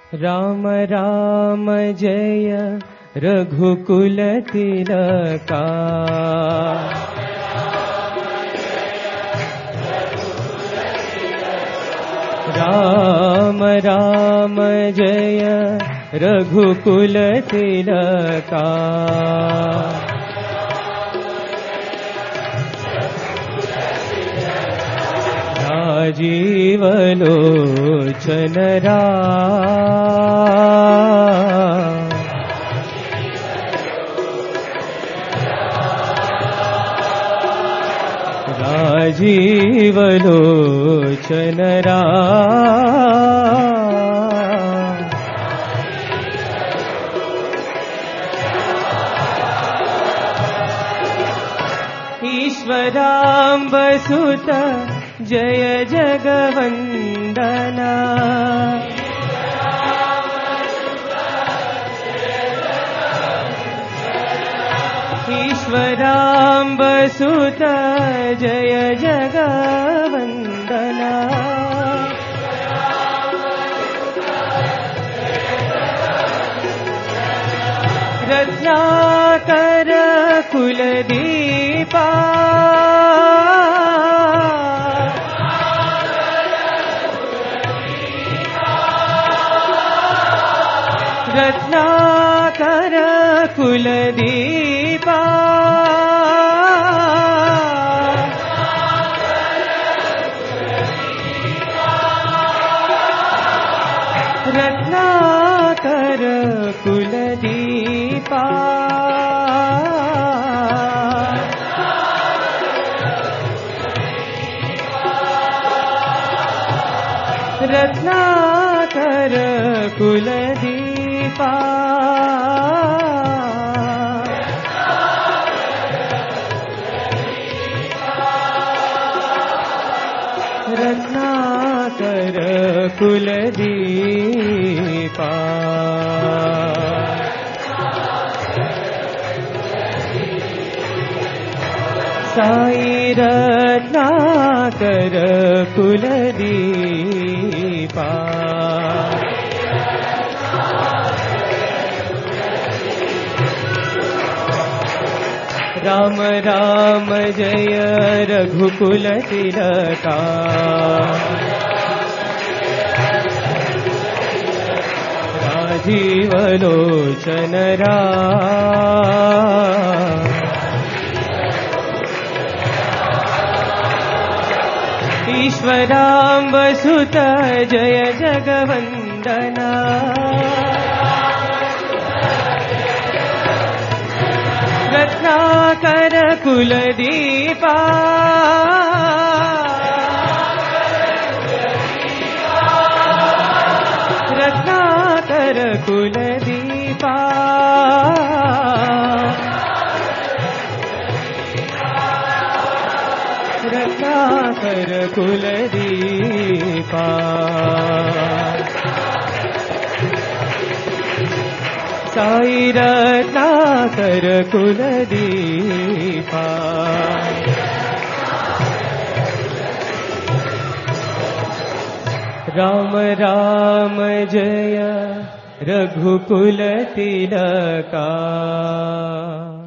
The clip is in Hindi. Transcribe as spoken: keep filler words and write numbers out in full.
राम राम जय रघुकुल तिलका। राम राम जय रघुकुल तिलका। राजीव लोचन राम। राजीव लोचन राम। ईश्वराम्ब सुत जय जगवंदना। ईश्वराम्ब सुत जय जगवंदना। रत्नाकर कुलदीपा। रत्नाकर कुलदीपा। रत्नाकर कुलदीपा। रत्नाकर कुलदीपा। रत्नाकर कुलदीपा। साई रत्नाकर कुलदीपा। राम राम जय रघुकुल तिलका। राजीव लोचन राम। ईश्वराम्ब सुत जय जगवंदना। रत्नाकर कुलदीपा। रत्नाकर कुलदीपा। रत्नाकर कुलदीपा। साई रत्नाकर कुलदीपा। राम राम जय रघुकुल तिलका।